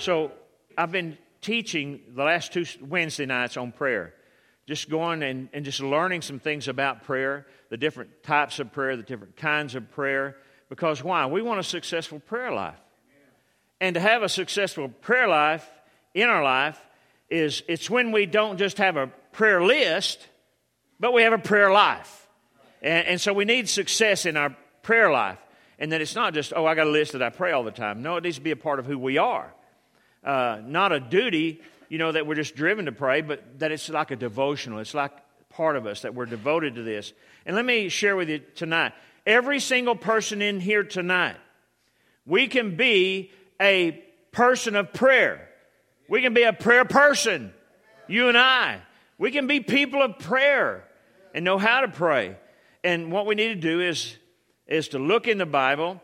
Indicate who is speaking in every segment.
Speaker 1: So I've been teaching the last 2 Wednesday nights on prayer. Just going and just learning some things about prayer, the different types of prayer, the different kinds of prayer. Because why? We want a successful prayer life. And to have a successful prayer life in our life it's when we don't just have a prayer list, but we have a prayer life. And so we need success in our prayer life. And that it's not just, I got a list that I pray all the time. No, it needs to be a part of who we are. Not a duty, that we're just driven to pray, but that it's like a devotional. It's like part of us, that we're devoted to this. And let me share with you tonight. Every single person in here tonight, we can be a person of prayer. We can be a prayer person, you and I. We can be people of prayer and know how to pray. And what we need to do is to look in the Bible,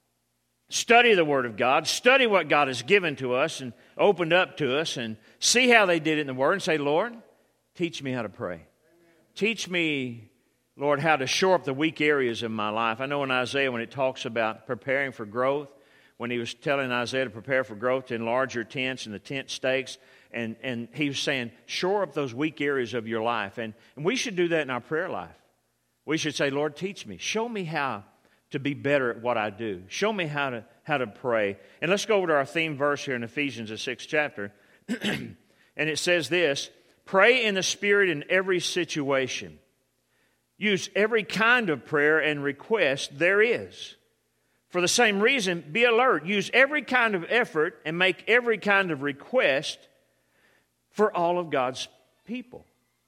Speaker 1: study the Word of God, study what God has given to us and opened up to us, and see how they did it in the Word and say, Lord, teach me how to pray. Teach me, Lord, how to shore up the weak areas of my life. I know in Isaiah when it talks about preparing for growth, when he was telling Isaiah to prepare for growth, to enlarge your tents and the tent stakes, and he was saying, shore up those weak areas of your life. And we should do that in our prayer life. We should say, Lord, teach me. Show me how to be better at what I do. Show me how to pray. And let's go over to our theme verse here in Ephesians, the 6th chapter. And it says this, pray in the Spirit in every situation. Use every kind of prayer and request there is. For the same reason, be alert. Use every kind of effort and make every kind of request for all of God's people.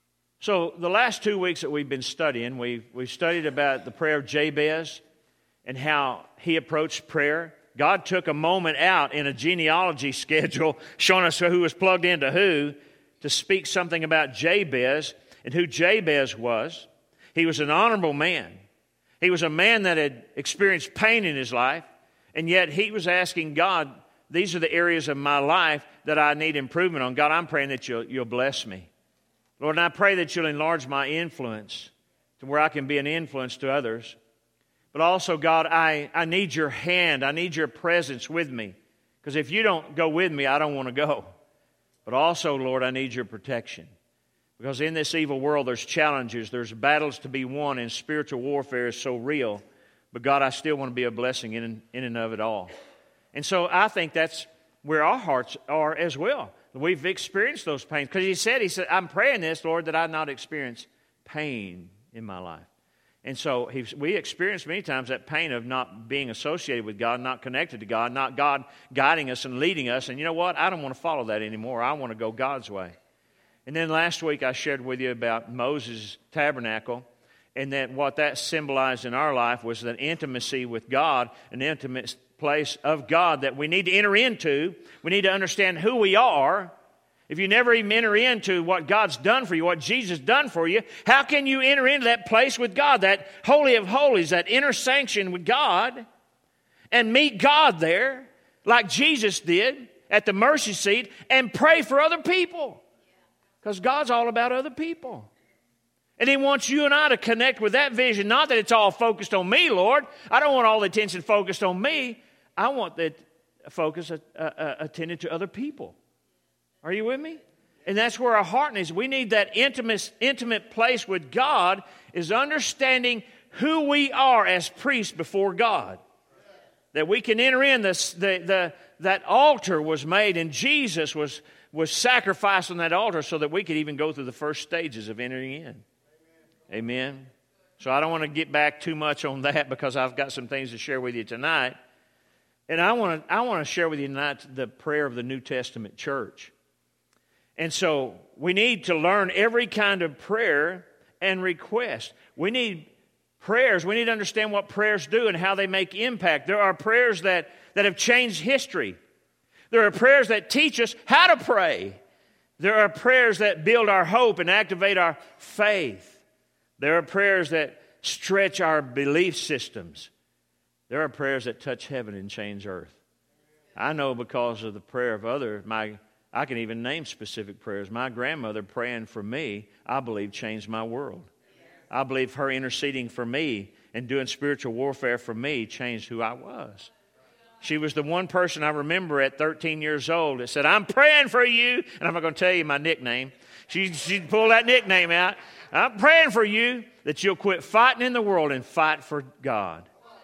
Speaker 1: So the last 2 weeks that we've been studying, we've studied about the prayer of Jabez and how he approached prayer. God took a moment out in a genealogy schedule, showing us who was plugged into who, to speak something about Jabez and who Jabez was. He was an honorable man. He was a man that had experienced pain in his life, and yet he was asking God, these are the areas of my life that I need improvement on. God, I'm praying that you'll bless me. Lord, and I pray that you'll enlarge my influence to where I can be an influence to others. But also, God, I need your hand. I need your presence with me. Because if you don't go with me, I don't want to go. But also, Lord, I need your protection. Because in this evil world, there's challenges, there's battles to be won, and spiritual warfare is so real. But God, I still want to be a blessing in and of it all. And so I think that's where our hearts are as well. We've experienced those pains. Because he said, I'm praying this, Lord, that I not experience pain in my life. And so we experience many times that pain of not being associated with God, not connected to God, not God guiding us and leading us. And you know what? I don't want to follow that anymore. I want to go God's way. And then last week I shared with you about Moses' tabernacle, and that what that symbolized in our life was an intimacy with God, an intimate place of God that we need to enter into. We need to understand who we are. If you never even enter into what God's done for you, what Jesus done for you, how can you enter into that place with God, that holy of holies, that inner sanction with God, and meet God there like Jesus did at the mercy seat and pray for other people? Because God's all about other people. And He wants you and I to connect with that vision. Not that it's all focused on me, Lord. I don't want all the attention focused on me. I want that focus attended to other people. Are you with me? And that's where our heart is. We need that intimate place with God, is understanding who we are as priests before God. That we can enter in that altar was made, and Jesus was sacrificed on that altar so that we could even go through the first stages of entering in. Amen. So I don't want to get back too much on that because I've got some things to share with you tonight. And I want to share with you tonight the prayer of the New Testament church. And so we need to learn every kind of prayer and request. We need prayers. We need to understand what prayers do and how they make impact. There are prayers that have changed history. There are prayers that teach us how to pray. There are prayers that build our hope and activate our faith. There are prayers that stretch our belief systems. There are prayers that touch heaven and change earth. I know because of the prayer of I can even name specific prayers. My grandmother praying for me, I believe, changed my world. I believe her interceding for me and doing spiritual warfare for me changed who I was. She was the one person I remember at 13 years old that said, I'm praying for you. And I'm not going to tell you my nickname. She pulled that nickname out. I'm praying for you that you'll quit fighting in the world and fight for God.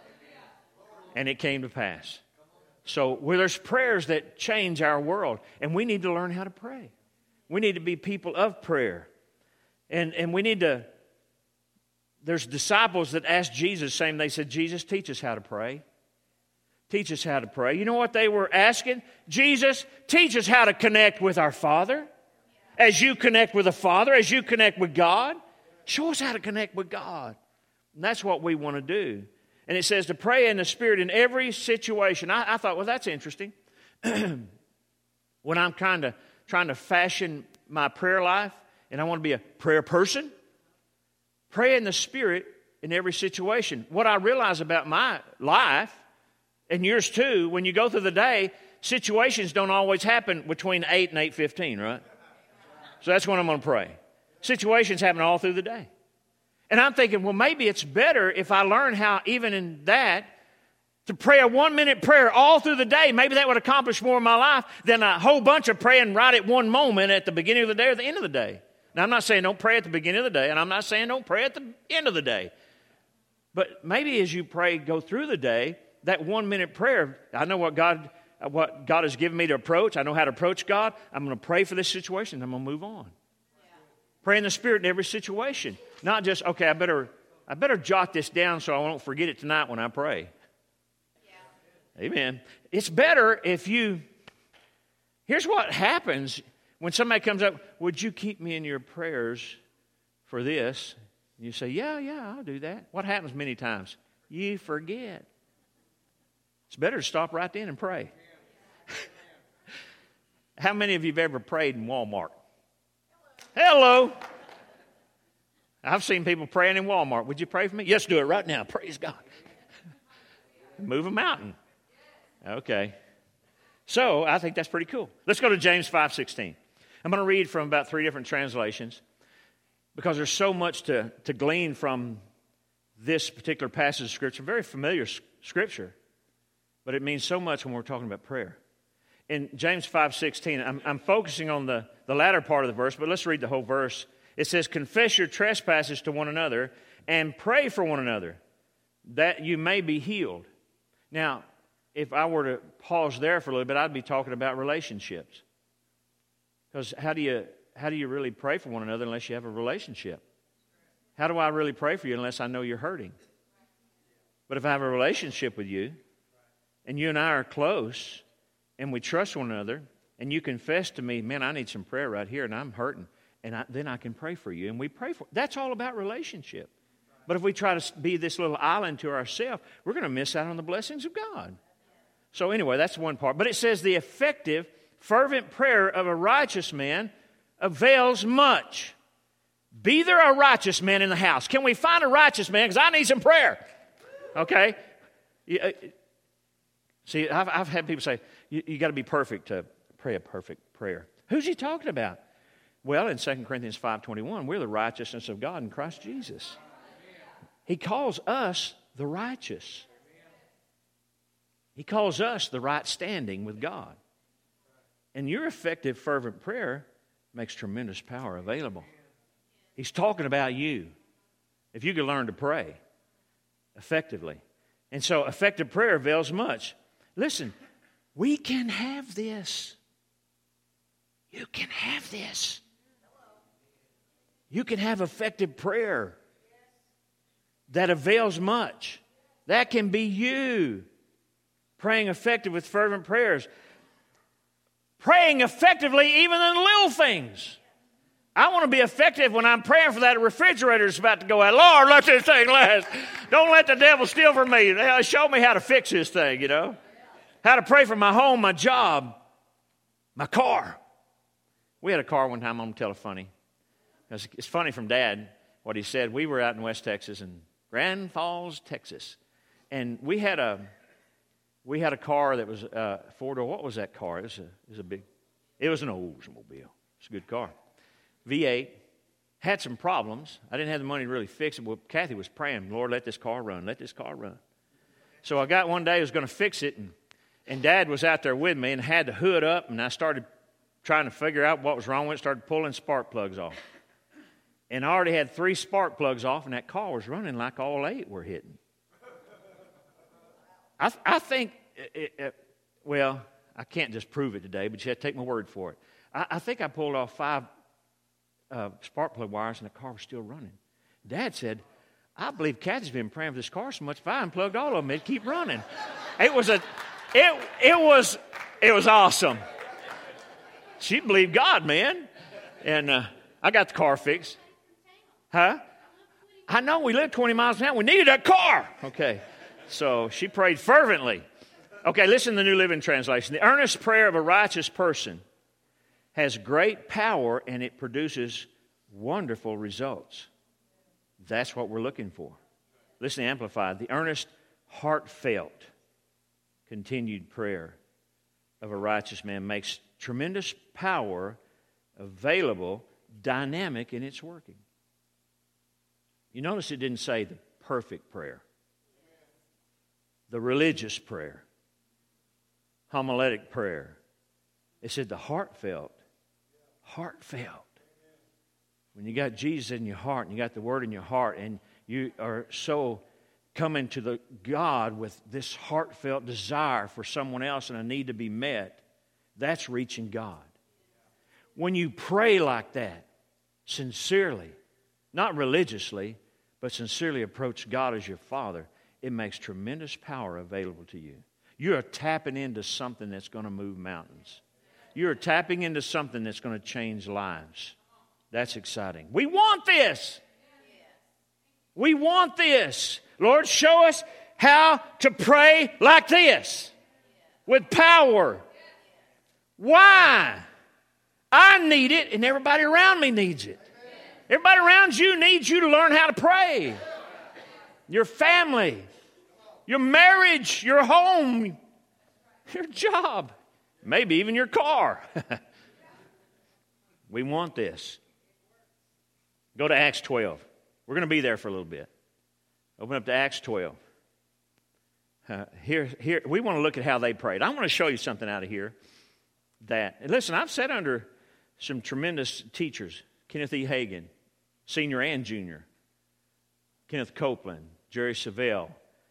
Speaker 1: And it came to pass. So there's prayers that change our world. And we need to learn how to pray. We need to be people of prayer. And we need to, there's disciples that asked Jesus, saying, they said, Jesus, teach us how to pray. Teach us how to pray. You know what they were asking? Jesus, teach us how to connect with our Father. As you connect with the Father, as you connect with God, show us how to connect with God. And that's what we want to do. And it says to pray in the Spirit in every situation. I thought, well, that's interesting. When I'm trying to fashion my prayer life and I want to be a prayer person, pray in the Spirit in every situation. What I realize about my life, and yours too, when you go through the day, situations don't always happen between 8 and 8:15, right? So that's when I'm going to pray. Situations happen all through the day. And I'm thinking, well, maybe it's better if I learn how, even in that, to pray a 1-minute prayer all through the day. Maybe that would accomplish more in my life than a whole bunch of praying right at one moment at the beginning of the day or the end of the day. Now, I'm not saying don't pray at the beginning of the day, and I'm not saying don't pray at the end of the day. But maybe as you pray, go through the day, that 1-minute prayer, I know what God has given me to approach. I know how to approach God. I'm going to pray for this situation. I'm going to move on. Yeah. Pray in the Spirit in every situation. Not just, okay, I better jot this down so I won't forget it tonight when I pray. Yeah. Amen. It's better if here's what happens when somebody comes up, would you keep me in your prayers for this? And you say, yeah, I'll do that. What happens many times? You forget. It's better to stop right then and pray. How many of you have ever prayed in Walmart? Hello. I've seen people praying in Walmart. Would you pray for me? Yes, do it right now. Praise God. Move a mountain. Okay. So I think that's pretty cool. Let's go to James 5:16. I'm going to read from about 3 different translations because there's so much to glean from this particular passage of Scripture. Very familiar Scripture. But it means so much when we're talking about prayer. In James 5:16, I'm focusing on the latter part of the verse, but let's read the whole verse. It says, confess your trespasses to one another and pray for one another, that you may be healed. Now, if I were to pause there for a little bit, I'd be talking about relationships. Because how do you really pray for one another unless you have a relationship? How do I really pray for you unless I know you're hurting? But if I have a relationship with you, and you and I are close, and we trust one another, and you confess to me, man, I need some prayer right here, and I'm hurting, and then I can pray for you, and we pray for. That's all about relationship. But if we try to be this little island to ourselves, we're going to miss out on the blessings of God. So anyway, that's one part. But it says the effective, fervent prayer of a righteous man avails much. Be there a righteous man in the house. Can we find a righteous man? Because I need some prayer. Okay? See, I've had people say, you got to be perfect to pray a perfect prayer. Who's he talking about? Well, in 2 Corinthians 5:21, we're the righteousness of God in Christ Jesus. He calls us the righteous. He calls us the right standing with God. And your effective, fervent prayer makes tremendous power available. He's talking about you. If you can learn to pray effectively. And so effective prayer avails much. Listen, we can have this. You can have this. You can have effective prayer that avails much. That can be you praying effective with fervent prayers. Praying effectively even in little things. I want to be effective when I'm praying for that refrigerator that's about to go out. Lord, let this thing last. Don't let the devil steal from me. Show me how to fix this thing, you know. How to pray for my home, my job, my car. We had a car one time, I'm going to tell a funny. It's funny from Dad, what he said. We were out in West Texas, in Grand Falls, Texas. And we had a car that was four-door. What was that car? It was an Oldsmobile. It's a good car. V8. Had some problems. I didn't have the money to really fix it. Well, Kathy was praying, Lord, let this car run. Let this car run. So I got one day I was going to fix it, And Dad was out there with me and had the hood up, and I started trying to figure out what was wrong with it, started pulling spark plugs off. And I already had 3 spark plugs off, and that car was running like all 8 were hitting. I think, well, I can't just prove it today, but you have to take my word for it. I think I pulled off 5 spark plug wires, and the car was still running. Dad said, I believe Kathy's been praying for this car so much, if I unplugged all of them, it'd keep running. It was awesome. She believed God, man. And I got the car fixed. Huh? I know, we lived 20 miles an hour. We needed that car. Okay. So she prayed fervently. Okay, listen to the New Living Translation. The earnest prayer of a righteous person has great power, and it produces wonderful results. That's what we're looking for. Listen to Amplified. The earnest, heartfelt, continued prayer of a righteous man makes tremendous power available, dynamic in its working. You notice it didn't say the perfect prayer, the religious prayer, homiletic prayer. It said the heartfelt. When you got Jesus in your heart and you got the Word in your heart and you are so coming to the God with this heartfelt desire for someone else and a need to be met, that's reaching God. When you pray like that, sincerely, not religiously, but sincerely approach God as your Father, it makes tremendous power available to you. You are tapping into something that's going to move mountains. You are tapping into something that's going to change lives. That's exciting. We want this. We want this. Lord, show us how to pray like this with power. Why? I need it, and everybody around me needs it. Everybody around you needs you to learn how to pray. Your family, your marriage, your home, your job, maybe even your car. We want this. Go to Acts 12. We're going to be there for a little bit. Open up to Acts 12. Here, we want to look at how they prayed. I want to show you something out of here. And listen, I've sat under some tremendous teachers. Kenneth E. Hagin, senior and junior. Kenneth Copeland, Jerry Savelle.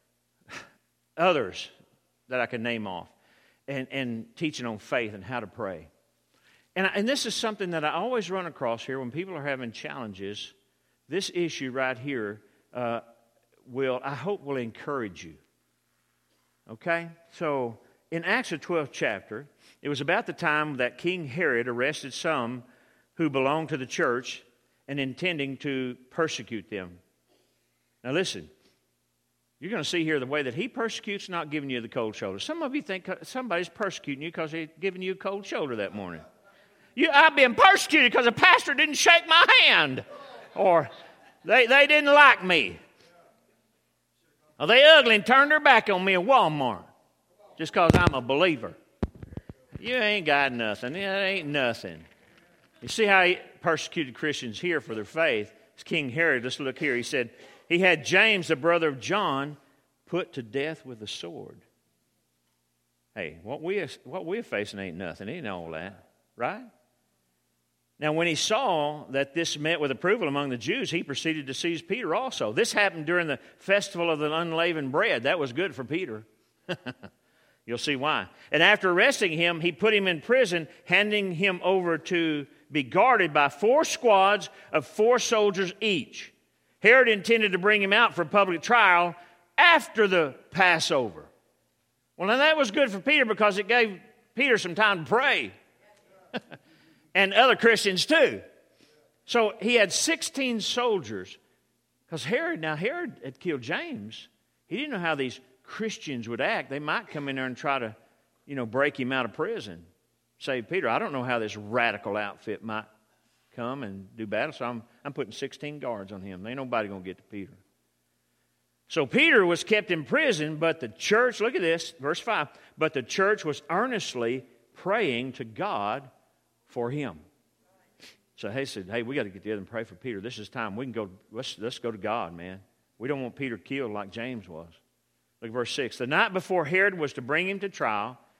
Speaker 1: Others that I can name off. And teaching on faith and how to pray. And this is something that I always run across here when people are having challenges. This issue right here I hope will encourage you. Okay? So, in Acts the 12th chapter, it was about the time that King Herod arrested some who belonged to the church and intending to persecute them. Now listen, you're going to see here the way that he persecutes, not giving you the cold shoulder. Some of you think somebody's persecuting you because they're giving you a cold shoulder that morning. I've been persecuted because a pastor didn't shake my hand. Or they didn't like me. Or they ugly and turned their back on me at Walmart just because I'm a believer. You ain't got nothing. It ain't nothing. You see how he persecuted Christians here for their faith. It's King Herod. Let's look here. He said, he had James, the brother of John, put to death with a sword. Hey, what we're facing ain't nothing. It ain't all that. Right? Now, when he saw that this met with approval among the Jews, he proceeded to seize Peter also. This happened during the festival of the unleavened bread. That was good for Peter. You'll see why. And after arresting him, he put him in prison, handing him over to be guarded by 4 squads of 4 soldiers each. Herod intended to bring him out for public trial after the Passover. Well, now that was good for Peter because it gave Peter some time to pray. And other Christians too. So he had 16 soldiers. Because Herod had killed James. He didn't know how these Christians would act. They might come in there and try to, break him out of prison. Save Peter. I don't know how this radical outfit might come and do battle. So I'm putting 16 guards on him. Ain't nobody going to get to Peter. So Peter was kept in prison, but the church, look at this, verse 5. But the church was earnestly praying to God for him. So he said, hey, we got to get together and pray for Peter. This is time. We can go, let's go to God, man. We don't want Peter killed like James was. Look at verse 6. The night before Herod was to bring him to trial,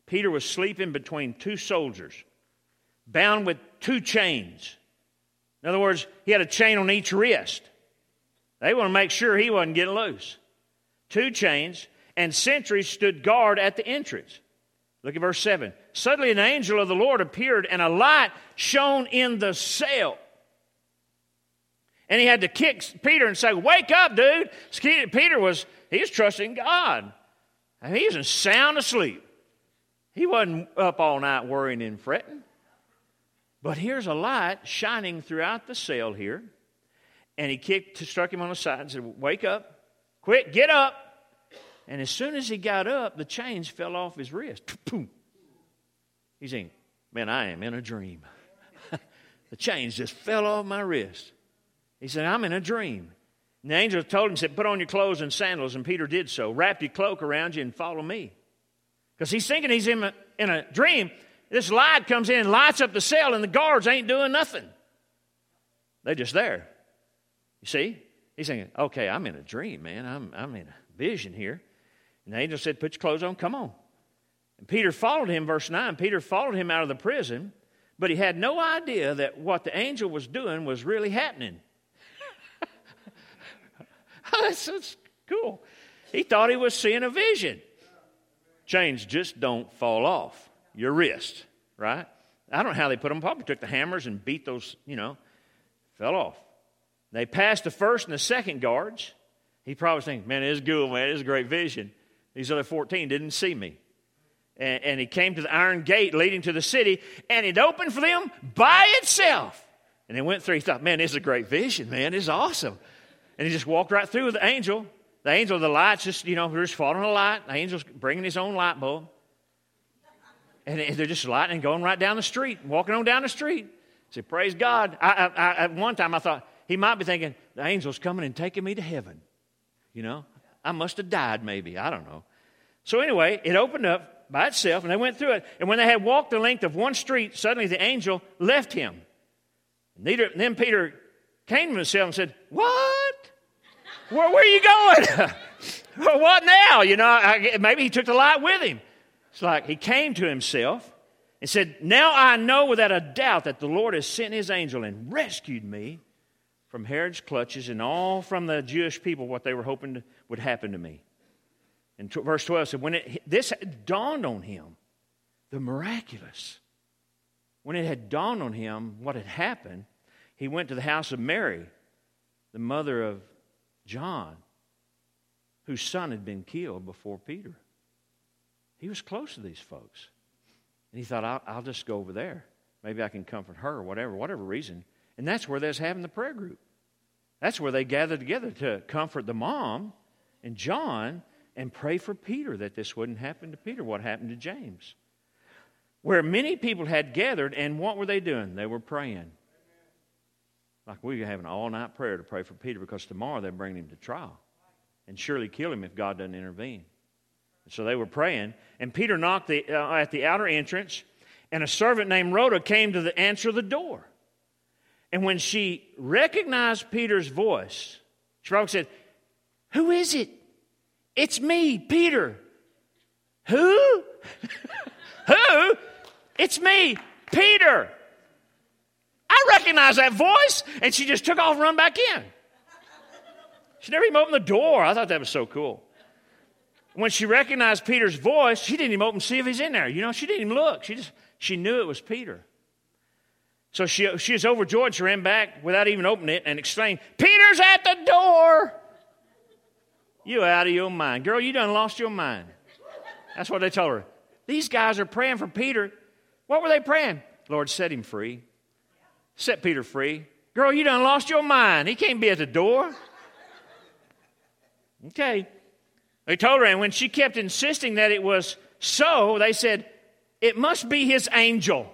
Speaker 1: Peter was sleeping between two soldiers, bound with two chains. In other words, he had a chain on each wrist. They want to make sure he wasn't getting loose. Two chains, and sentries stood guard at the entrance. Look at verse 7. Suddenly an angel of the Lord appeared, and a light shone in the cell. And he had to kick Peter and say, "Wake up, dude." Peter was trusting God. And he was in sound asleep. He wasn't up all night worrying and fretting. But here's a light shining throughout the cell here. And he struck him on the side and said, "Wake up. Quick, get up." And as soon as he got up, the chains fell off his wrist. He's saying, "Man, I am in a dream." The chains just fell off my wrist. He said, "I'm in a dream." And the angel told him, said, "Put on your clothes and sandals." And Peter did so. "Wrap your cloak around you and follow me." Because he's thinking he's in a dream. This light comes in and lights up the cell, and the guards ain't doing nothing. They're just there. You see? He's thinking, "Okay, I'm in a dream, man. I'm in a vision here." And the angel said, "Put your clothes on, come on." And Peter followed him, verse 9. Peter followed him out of the prison, but he had no idea that what the angel was doing was really happening. That's cool. He thought he was seeing a vision. Chains just don't fall off your wrist, right? I don't know how they put them. Probably took the hammers and beat those, fell off. They passed the first and the second guards. He probably was thinking, "Man, this is cool, man. This is a great vision." These other 14 didn't see me. And he came to the iron gate leading to the city, and it opened for them by itself. And they went through. He thought, "Man, this is a great vision, man. This is awesome." And he just walked right through with the angel. The angel, the lights just, we're just following a light. The angel's bringing his own light bulb. And they're just lighting and going right down the street, walking on down the street. I said, "Praise God." At one time I thought, he might be thinking, the angel's coming and taking me to heaven. I must have died maybe. I don't know. So anyway, it opened up by itself, and they went through it. And when they had walked the length of one street, suddenly the angel left him. And then Peter came to himself and said, "What? Where are you going?" "What now?" Maybe he took the light with him. It's like he came to himself and said, "Now I know without a doubt that the Lord has sent his angel and rescued me from Herod's clutches and all from the Jewish people what they were hoping would happen to me." And verse 12 said, when this had dawned on him, the miraculous, when it had dawned on him what had happened, he went to the house of Mary, the mother of John, whose son had been killed before Peter. He was close to these folks. And he thought, I'll just go over there. Maybe I can comfort her or whatever reason. And that's where they was having the prayer group. That's where they gathered together to comfort the mom and John and pray for Peter that this wouldn't happen to Peter, what happened to James. Where many people had gathered, and what were they doing? They were praying. Like we were having an all-night prayer to pray for Peter because tomorrow they're bringing him to trial and surely kill him if God doesn't intervene. And so they were praying, and Peter knocked at the outer entrance, and a servant named Rhoda came to answer the door. And when she recognized Peter's voice, she probably said, "Who is it?" "It's me, Peter." "Who?" "Who?" "It's me, Peter." I recognize that voice. And she just took off and run back in. She never even opened the door. I thought that was so cool. When she recognized Peter's voice, she didn't even open to see if he's in there. She didn't even look. She knew it was Peter. So she was overjoyed. She ran back without even opening it and exclaimed, "Peter's at the door." "You out of your mind. Girl, you done lost your mind." That's what they told her. These guys are praying for Peter. What were they praying? "Lord, set him free. Set Peter free." "Girl, you done lost your mind. He can't be at the door." Okay. They told her, and when she kept insisting that it was so, they said, "It must be his angel."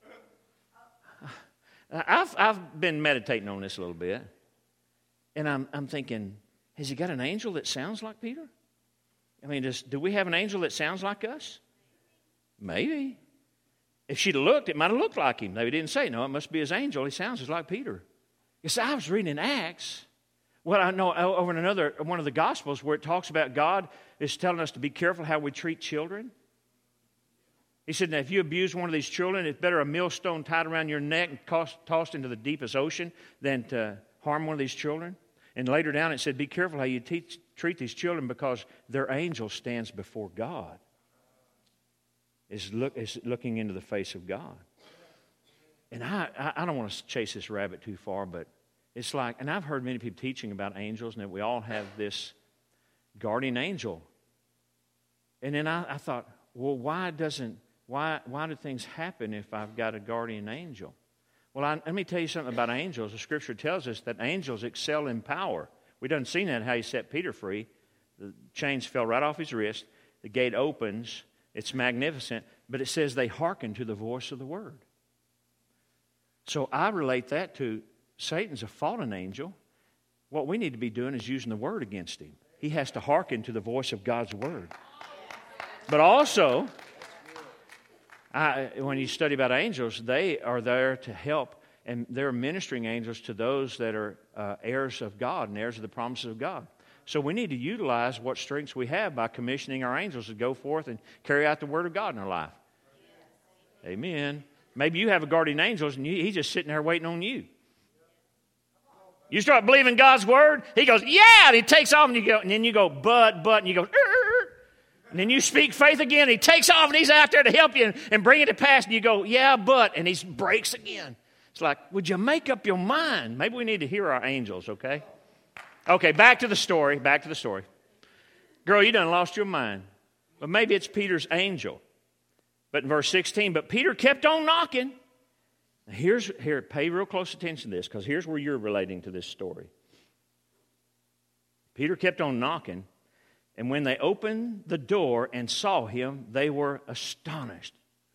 Speaker 1: I've been meditating on this a little bit, and I'm thinking, has he got an angel that sounds like Peter? I mean, do we have an angel that sounds like us? Maybe. If she'd have looked, it might have looked like him. They didn't say, "No, it must be his angel. He sounds just like Peter." You see, I was reading in Acts. Well, I know over in one of the Gospels where it talks about God is telling us to be careful how we treat children. He said, now, if you abuse one of these children, it's better a millstone tied around your neck and tossed into the deepest ocean than to harm one of these children. And later down it said, be careful how you treat these children because their angel stands before God. Is looking into the face of God. And I don't want to chase this rabbit too far, but it's like, and I've heard many people teaching about angels and that we all have this guardian angel. And then I thought, well, why do things happen if I've got a guardian angel? Well, let me tell you something about angels. The Scripture tells us that angels excel in power. We done seen that how he set Peter free. The chains fell right off his wrist. The gate opens. It's magnificent. But it says they hearken to the voice of the Word. So I relate that to Satan's a fallen angel. What we need to be doing is using the Word against him. He has to hearken to the voice of God's Word. But also, when you study about angels, they are there to help, and they're ministering angels to those that are heirs of God and heirs of the promises of God. So we need to utilize what strengths we have by commissioning our angels to go forth and carry out the Word of God in our life. Amen. Maybe you have a guardian angel and he's just sitting there waiting on you. You start believing God's Word, he goes, yeah, and he takes off, and then you go, but, and you go, and then you speak faith again, he takes off, and he's out there to help you and bring it to pass, and you go, yeah, but, and he breaks again. It's like, would you make up your mind? Maybe we need to hear our angels, okay? Okay, back to the story. Girl, you done lost your mind. But maybe it's Peter's angel. But in verse 16, but Peter kept on knocking. Now here, pay real close attention to this, because here's where you're relating to this story. Peter kept on knocking, and when they opened the door and saw him, they were astonished.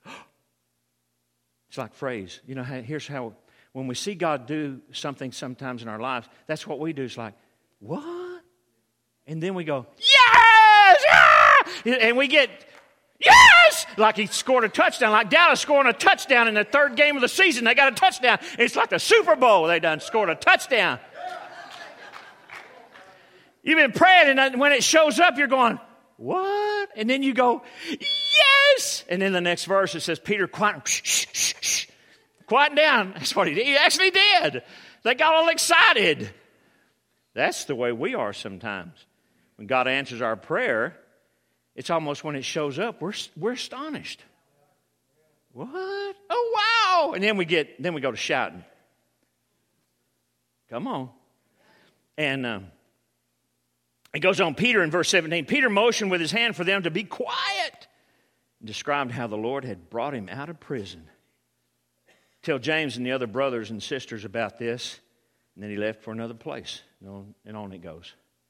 Speaker 1: It's like phrase. You know, here's how, when we see God do something sometimes in our lives, that's what we do. It's like, what? And then we go, yes! Yeah! And we get, yes! Like he scored a touchdown, like Dallas scoring a touchdown in the third game of the season. They got a touchdown. It's like the Super Bowl. They done scored a touchdown. You've been praying, and when it shows up, you're going, what? And then you go, yes! And then the next verse, it says, Peter, quiet down. That's what he did. He actually did. They got all excited. That's the way we are sometimes. When God answers our prayer, it's almost when it shows up, we're astonished. What? Oh, wow! And then we go to shouting. Come on. And it goes on, Peter in verse 17. Peter motioned with his hand for them to be quiet and described how the Lord had brought him out of prison. Tell James and the other brothers and sisters about this. And then he left for another place. And on it goes.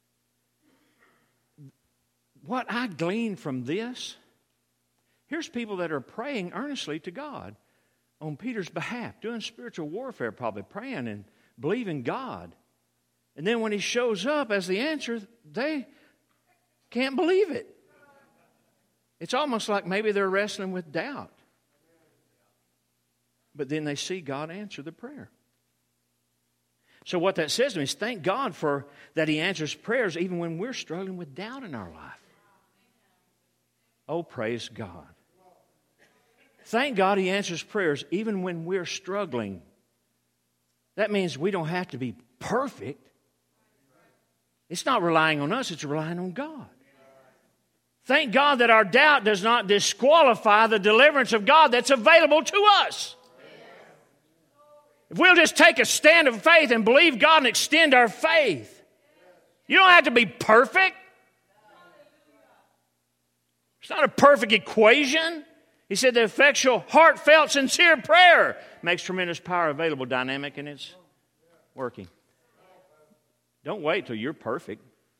Speaker 1: What I glean from this, here's people that are praying earnestly to God on Peter's behalf, doing spiritual warfare probably, praying and believing God. And then when he shows up as the answer, they can't believe it. It's almost like maybe they're wrestling with doubt. But then they see God answer the prayer. So what that says to me is thank God for that he answers prayers even when we're struggling with doubt in our life. Oh, praise God. Thank God he answers prayers even when we're struggling. That means we don't have to be perfect. It's not relying on us, it's relying on God. Thank God that our doubt does not disqualify the deliverance of God that's available to us. If we'll just take a stand of faith and believe God and extend our faith, you don't have to be perfect. It's not a perfect equation. He said the effectual, heartfelt, sincere prayer makes tremendous power available, dynamic, and it's working. Don't wait till you're perfect.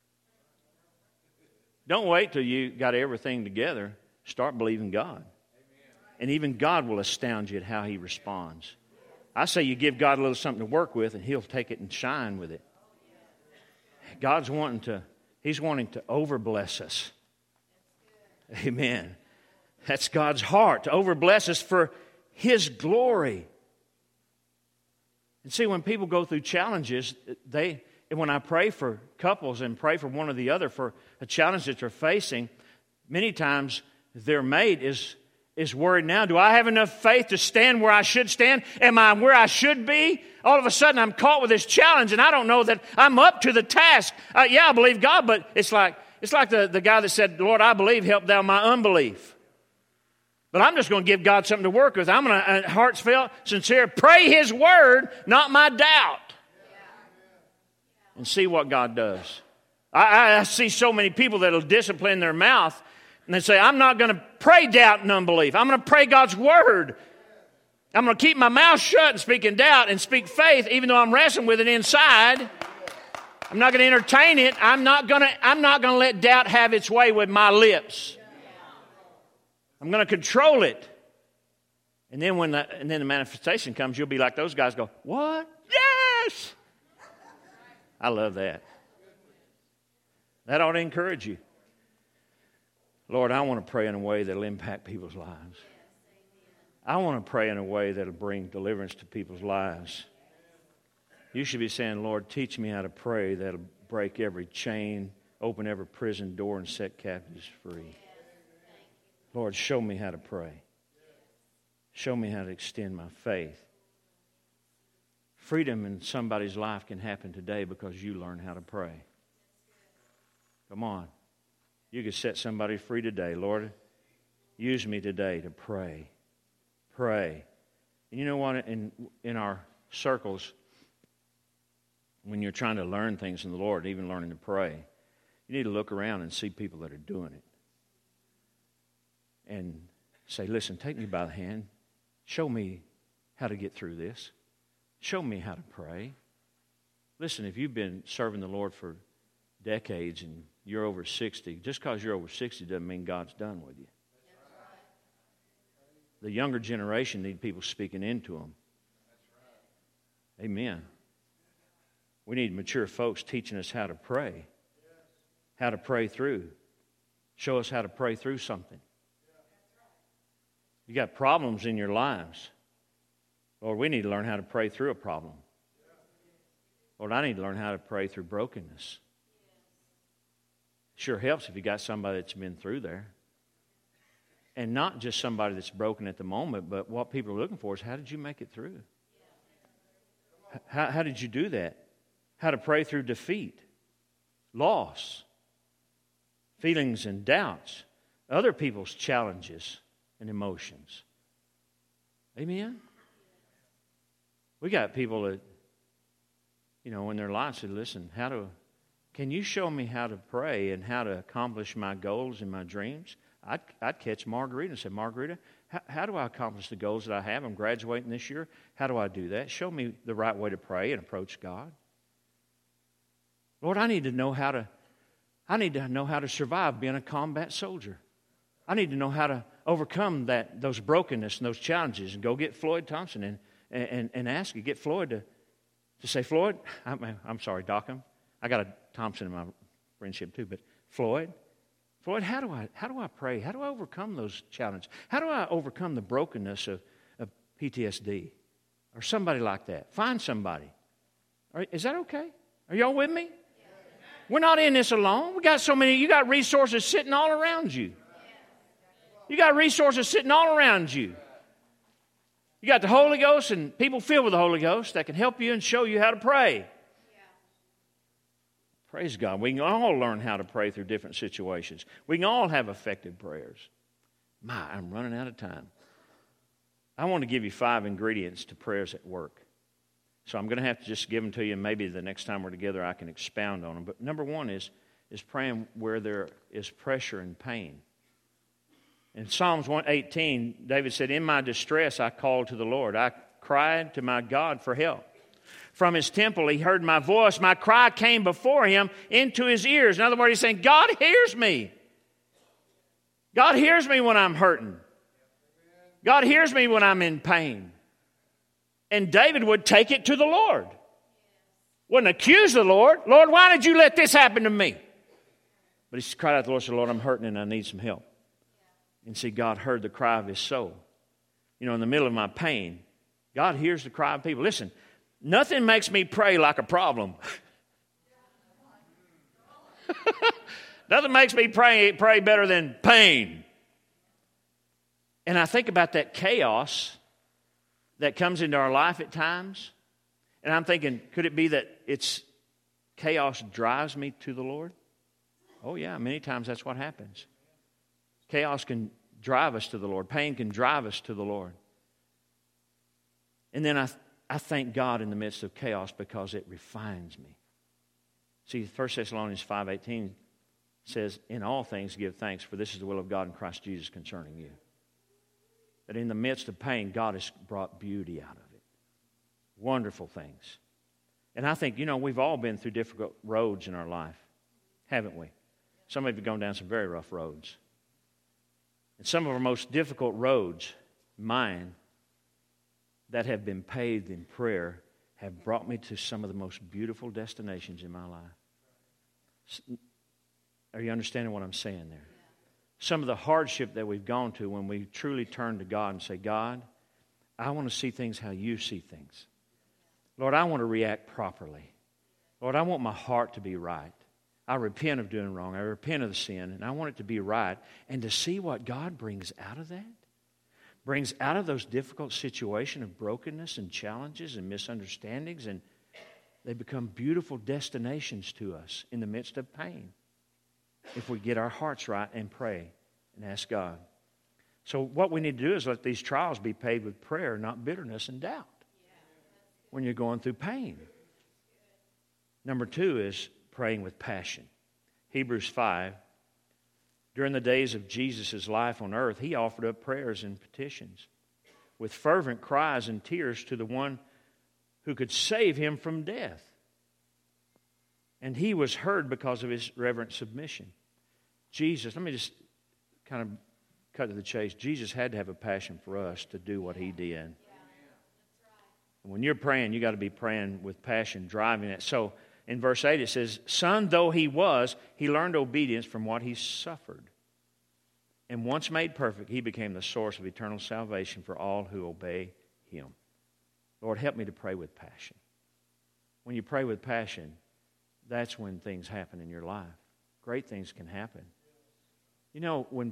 Speaker 1: Don't wait till you got everything together. Start believing God. And even God will astound you at how he responds. I say you give God a little something to work with, and he'll take it and shine with it. He's wanting to overbless us. Amen. That's God's heart, to overbless us for his glory. And see, when people go through challenges, when I pray for couples and pray for one or the other for a challenge that they're facing, many times their mate is is worried now. Do I have enough faith to stand where I should stand? Am I where I should be? All of a sudden, I'm caught with this challenge, and I don't know that I'm up to the task. I believe God, but it's like the guy that said, Lord, I believe, help thou my unbelief. But I'm just going to give God something to work with. I'm going to, heartfelt, sincere, pray His word, not my doubt. And see what God does. I see so many people that will discipline their mouth, and they say, I'm not going to pray doubt and unbelief. I'm going to pray God's word. I'm going to keep my mouth shut and speak in doubt and speak faith, even though I'm wrestling with it inside. I'm not going to entertain it. I'm not going to let doubt have its way with my lips. I'm going to control it. And then when the manifestation comes, you'll be like those guys go, what? Yes! I love that. That ought to encourage you. Lord, I want to pray in a way that will impact people's lives. I want to pray in a way that will bring deliverance to people's lives. You should be saying, Lord, teach me how to pray that will break every chain, open every prison door, and set captives free. Lord, show me how to pray. Show me how to extend my faith. Freedom in somebody's life can happen today because you learn how to pray. Come on. You can set somebody free today. Lord, use me today to pray. Pray. And you know what? In our circles, when you're trying to learn things in the Lord, even learning to pray, you need to look around and see people that are doing it. And say, listen, take me by the hand. Show me how to get through this. Show me how to pray. Listen, if you've been serving the Lord for decades and you're over 60, just because you're over 60 doesn't mean God's done with you. The younger generation need people speaking into them. Amen. We need mature folks teaching us how to pray. How to pray through. Show us how to pray through something. You got problems in your lives. Lord, we need to learn how to pray through a problem. Lord, I need to learn how to pray through brokenness. Sure helps if you got somebody that's been through there. And not just somebody that's broken at the moment, but what people are looking for is, how did you make it through? How did you do that? How to pray through defeat, loss, feelings and doubts, other people's challenges and emotions. Amen? We got people that, in their lives say, listen, can you show me how to pray and how to accomplish my goals and my dreams? I'd catch Margarita and say, Margarita, how do I accomplish the goals that I have? I'm graduating this year. How do I do that? Show me the right way to pray and approach God. Lord, I need to know how to survive being a combat soldier. I need to know how to overcome those brokenness and those challenges, and go get Floyd Thompson and ask you, get Floyd to say, Floyd, I'm sorry, Dockham. I got a Thompson in my friendship too, but Floyd, how do I pray? How do I overcome those challenges? How do I overcome the brokenness of PTSD or somebody like that? Find somebody. Is that okay? Are y'all with me? We're not in this alone. We got so many. You got resources sitting all around you. You got resources sitting all around you. You got the Holy Ghost and people filled with the Holy Ghost that can help you and show you how to pray. Praise God. We can all learn how to pray through different situations. We can all have effective prayers. I'm running out of time. I want to give you 5 ingredients to prayers at work. So I'm going to have to just give them to you, and maybe the next time we're together I can expound on them. But number 1 is praying where there is pressure and pain. In Psalms 118, David said, in my distress I called to the Lord. I cried to my God for help. From his temple he heard my voice. My cry came before him into his ears. In other words, he's saying, God hears me. God hears me when I'm hurting. God hears me when I'm in pain. And David would take it to the Lord. Wouldn't accuse the Lord. Lord, why did you let this happen to me? But he cried out to the Lord and said, Lord, I'm hurting and I need some help. And see, God heard the cry of his soul. In the middle of my pain, God hears the cry of people. Listen, nothing makes me pray like a problem. Nothing makes me pray better than pain. And I think about that chaos that comes into our life at times. And I'm thinking, could it be that chaos drives me to the Lord? Oh, yeah, many times that's what happens. Chaos can drive us to the Lord. Pain can drive us to the Lord. And then I thank God in the midst of chaos because it refines me. See, 1 Thessalonians 5:18 says, in all things give thanks, for this is the will of God in Christ Jesus concerning you. That in the midst of pain, God has brought beauty out of it. Wonderful things. And I think, we've all been through difficult roads in our life, haven't we? Some of you have gone down some very rough roads. And some of our most difficult roads, mine, that have been paved in prayer, have brought me to some of the most beautiful destinations in my life. Are you understanding what I'm saying there? Some of the hardship that we've gone to when we truly turn to God and say, God, I want to see things how you see things. Lord, I want to react properly. Lord, I want my heart to be right. I repent of doing wrong. I repent of the sin, and I want it to be right. And to see what God brings out of that, brings out of those difficult situations of brokenness and challenges and misunderstandings, and they become beautiful destinations to us in the midst of pain if we get our hearts right and pray and ask God. So what we need to do is let these trials be paved with prayer, not bitterness and doubt when you're going through pain. Number 2 is praying with passion. Hebrews 5, during the days of Jesus' life on earth, he offered up prayers and petitions with fervent cries and tears to the one who could save him from death. And he was heard because of his reverent submission. Jesus, let me just kind of cut to the chase. Jesus had to have a passion for us to do what he did. And when you're praying, you got to be praying with passion, driving it. So in verse 8 it says, Son though he was, he learned obedience from what he suffered. And once made perfect, he became the source of eternal salvation for all who obey him. Lord, help me to pray with passion. When you pray with passion, that's when things happen in your life. Great things can happen. When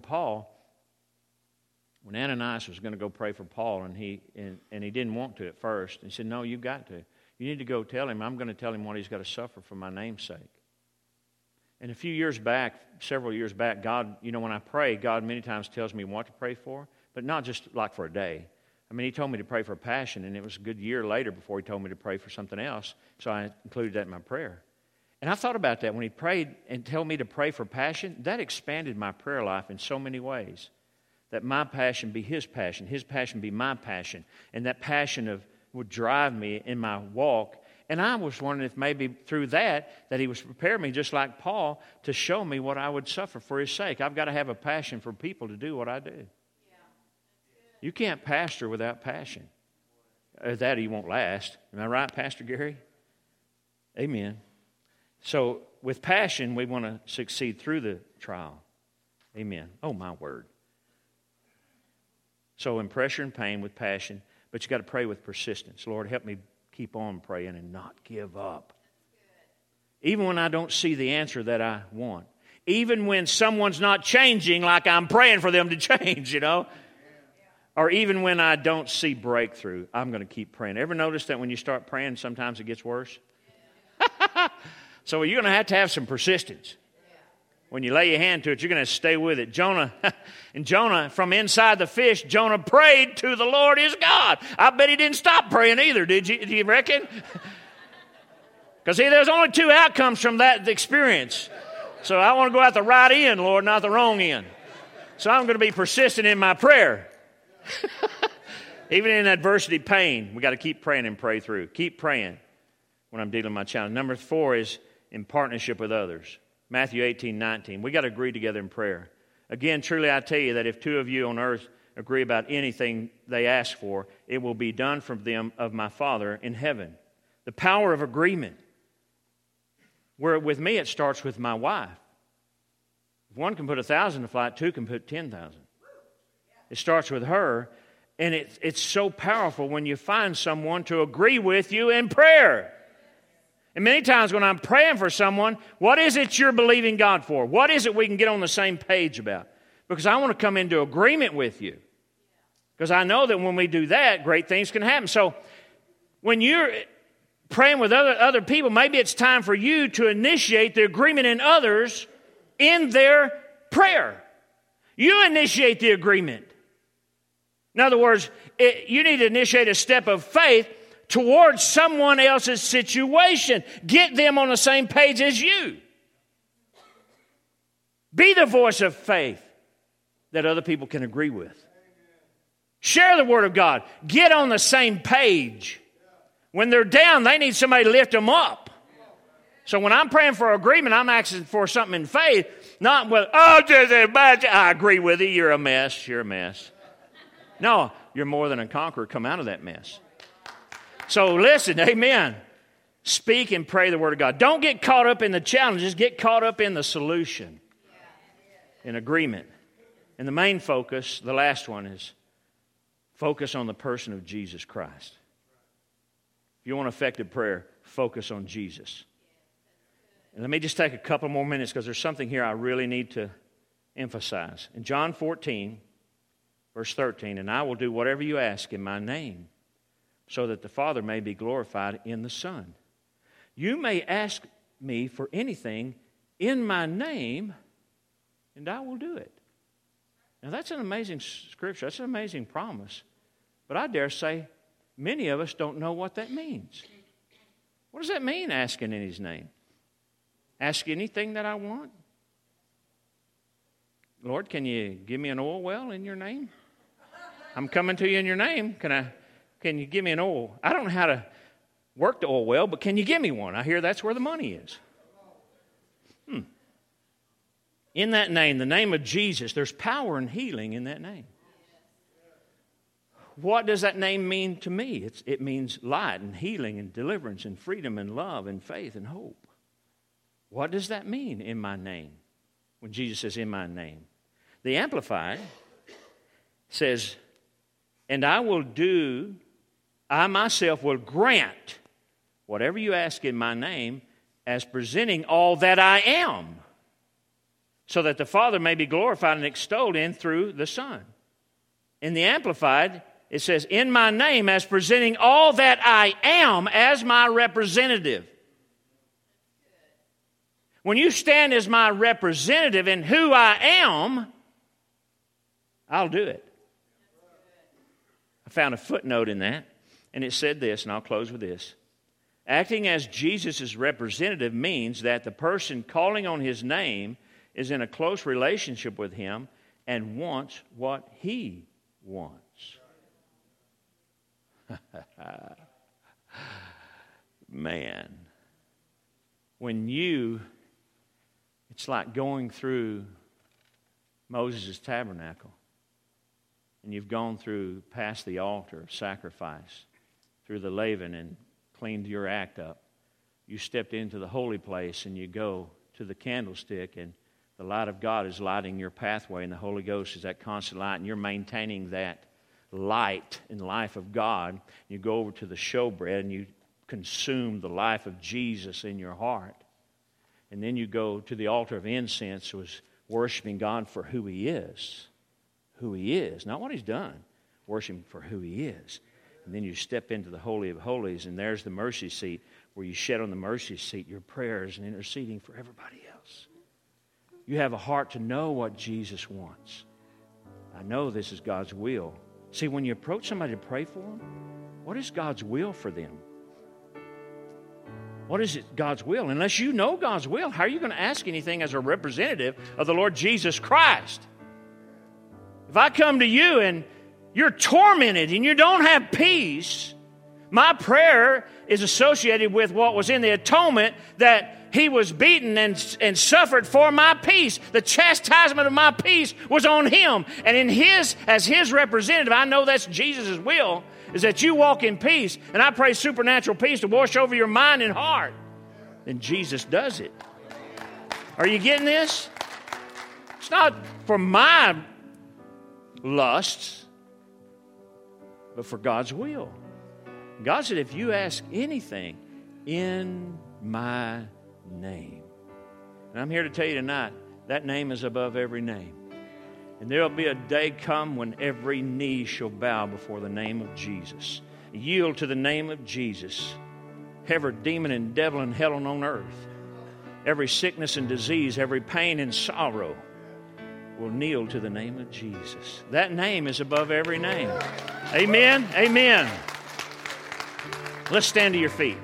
Speaker 1: Ananias was going to go pray for Paul, and he didn't want to at first, he said, no, you've got to. You need to go tell him, I'm going to tell him what he's got to suffer for my name's sake. And several years back, God, when I pray, God many times tells me what to pray for, but not just like for a day. He told me to pray for passion, and it was a good year later before he told me to pray for something else, so I included that in my prayer. And I thought about that when he prayed and told me to pray for passion. That expanded my prayer life in so many ways. That my passion be his passion be my passion, and that passion would drive me in my walk. And I was wondering if maybe through that he was preparing me, just like Paul, to show me what I would suffer for his sake. I've got to have a passion for people to do what I do. Yeah. You can't pastor without passion. That he won't last. Am I right, Pastor Gary? Amen. So with passion, we want to succeed through the trial. Amen. Oh, my word. So in pressure and pain with passion, but you got to pray with persistence. Lord, help me keep on praying and not give up. Even when I don't see the answer that I want. Even when someone's not changing like I'm praying for them to change, Or even when I don't see breakthrough, I'm going to keep praying. Ever notice that when you start praying, sometimes it gets worse? So you're going to have some persistence. When you lay your hand to it, you're going to stay with it. Jonah, from inside the fish, Jonah prayed to the Lord his God. I bet he didn't stop praying either, did you reckon? Because there's only 2 outcomes from that experience. So I want to go out the right end, Lord, not the wrong end. So I'm going to be persistent in my prayer. Even in adversity, pain, we got to keep praying and pray through. Keep praying when I'm dealing with my challenge. Number 4 is in partnership with others. Matthew 18:19. We got to agree together in prayer. Again, truly I tell you that if 2 of you on earth agree about anything they ask for, it will be done from them of my Father in heaven. The power of agreement. Where with me it starts with my wife. If one can put 1,000 to flight, 2 can put 10,000. It starts with her, and it's so powerful when you find someone to agree with you in prayer. And many times when I'm praying for someone, what is it you're believing God for? What is it we can get on the same page about? Because I want to come into agreement with you. Because I know that when we do that, great things can happen. So when you're praying with other people, maybe it's time for you to initiate the agreement in others in their prayer. You initiate the agreement. In other words, you need to initiate a step of faith towards someone else's situation. Get them on the same page as you. Be the voice of faith that other people can agree with. Share the Word of God. Get on the same page. When they're down, they need somebody to lift them up. So when I'm praying for agreement, I'm asking for something in faith, not with, I agree with you, you're a mess, you're a mess. No, you're more than a conqueror. Come out of that mess. So listen, amen. Speak and pray the Word of God. Don't get caught up in the challenges. Get caught up in the solution. In agreement. And the main focus, the last one, is focus on the person of Jesus Christ. If you want effective prayer, focus on Jesus. And let me just take a couple more minutes because there's something here I really need to emphasize. In John 14, verse 13, and I will do whatever you ask in my name, so that the Father may be glorified in the Son. You may ask me for anything in my name, and I will do it. Now that's an amazing scripture. That's an amazing promise. But I dare say many of us don't know what that means. What does that mean, asking in His name? Ask anything that I want? Lord, can you give me an oil well in your name? I'm coming to you in your name. Can you give me an oil? I don't know how to work the oil well, but can you give me one? I hear that's where the money is. In that name, the name of Jesus, there's power and healing in that name. What does that name mean to me? It means light and healing and deliverance and freedom and love and faith and hope. What does that mean, in my name? When Jesus says, in my name. The Amplified says, and I myself will grant whatever you ask in my name as presenting all that I am, so that the Father may be glorified and extolled in through the Son. In the Amplified, it says, in my name as presenting all that I am as my representative. When you stand as my representative in who I am, I'll do it. I found a footnote in that, and it said this, and I'll close with this. Acting as Jesus' representative means that the person calling on His name is in a close relationship with Him and wants what He wants. Man, it's like going through Moses' tabernacle, and you've gone past the altar of sacrifice, through the leaven, and cleaned your act up. You stepped into the holy place, and you go to the candlestick, and the light of God is lighting your pathway, and the Holy Ghost is that constant light, and you're maintaining that light and life of God. You go over to the showbread, and you consume the life of Jesus in your heart. And then you go to the altar of incense, was worshiping God for who He is. Who He is, not what He's done. Worshiping for who He is. And then you step into the Holy of Holies, and there's the mercy seat, where you shed on the mercy seat your prayers and interceding for everybody else. You have a heart to know what Jesus wants. I know this is God's will. See, when you approach somebody to pray for them, what is God's will for them? What is it, God's will? Unless you know God's will, how are you going to ask anything as a representative of the Lord Jesus Christ? If I come to you and you're tormented and you don't have peace, my prayer is associated with what was in the atonement, that He was beaten and suffered for my peace. The chastisement of my peace was on Him. And as His representative, I know that's Jesus' will, is that you walk in peace. And I pray supernatural peace to wash over your mind and heart. And Jesus does it. Are you getting this? It's not for my lusts, but for God's will. God said, if you ask anything in my name. And I'm here to tell you tonight, that name is above every name. And there will be a day come when every knee shall bow before the name of Jesus. Yield to the name of Jesus. Every demon and devil in hell and on earth, every sickness and disease, every pain and sorrow will kneel to the name of Jesus. That name is above every name. Amen? Amen. Let's stand to your feet.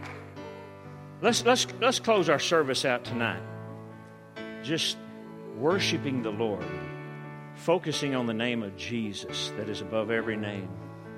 Speaker 1: Let's close our service out tonight. Just worshiping the Lord, focusing on the name of Jesus that is above every name.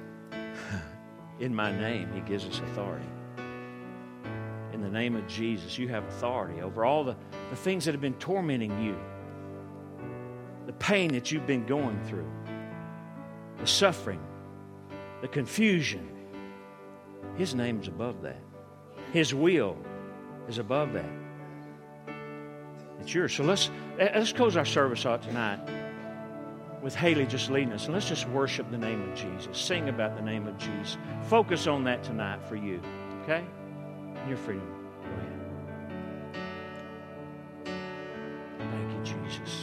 Speaker 1: In my name, He gives us authority. In the name of Jesus, you have authority over all the things that have been tormenting you, the pain that you've been going through, the suffering, the confusion. His name is above that. His will is above that. It's yours. So let's close our service out tonight with Haley just leading us. And let's just worship the name of Jesus. Sing about the name of Jesus. Focus on that tonight for you. Okay? Your freedom. Go ahead. Thank you, Jesus.